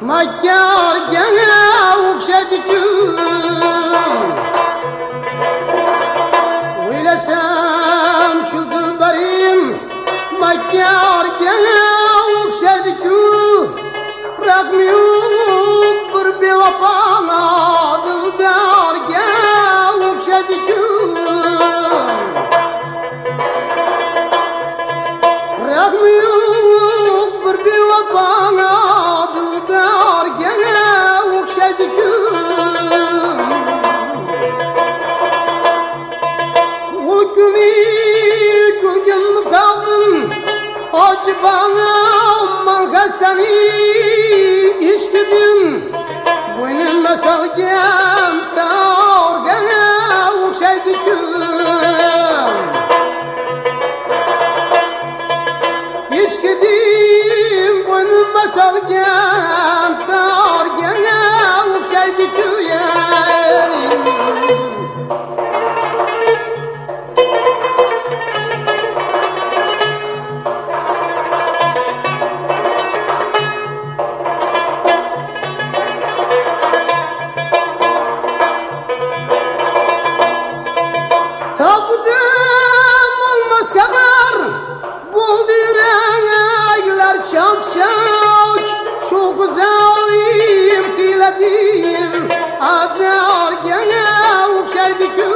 Makkârga o'xshadik-ku o'ylasam shu dilbarim Makkârga o'xshadik-ku rahmi yo'q bir bevafona dildorga o'xshadik-ku rahmi yo'q bir bevafona dildorga o'xshadik-ku u kuni kulganni qalbim ochib man xastani ishqidim bo'ynimda solgan torga o'xshaydi-ku ishqidim bo'ynimda solgan torga o'xshaydi-ku Tapdım olmaz kadar bulduran aylar çok çok şu güzelim hile değil azar gene okşaydı-ku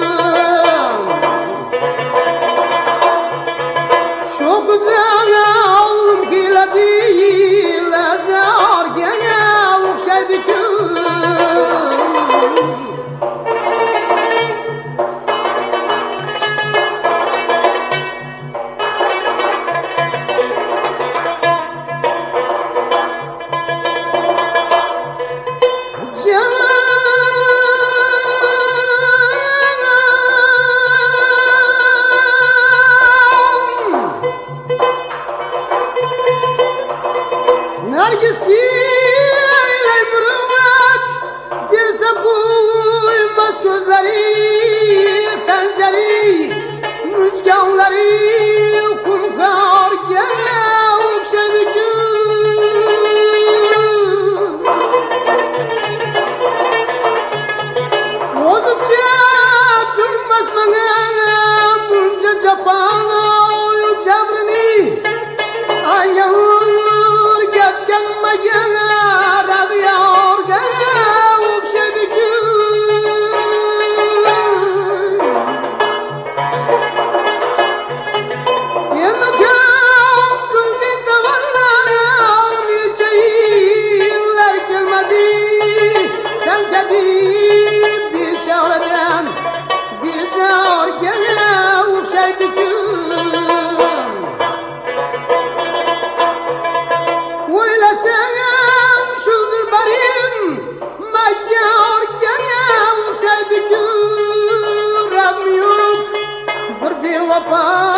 şu güzelim hile değil azar gene okşaydı-ku Nergisiyle mürüvvet dese koymaz gözleri penceri müzganları kumkar gene okşadı-ku Ozu çekilmez bana bunca capana oyu cebrini Anyağır getken magana rabiyorga o'xshaydi-ku Endi kam qilding tavallar necha yillar kelmadi Sen kabi bechoradan bezorga o'xshaydi-ku O'ylasam shu dilbarim Makkârga o'xshaydi-ku rahmi yo'q bir bevafo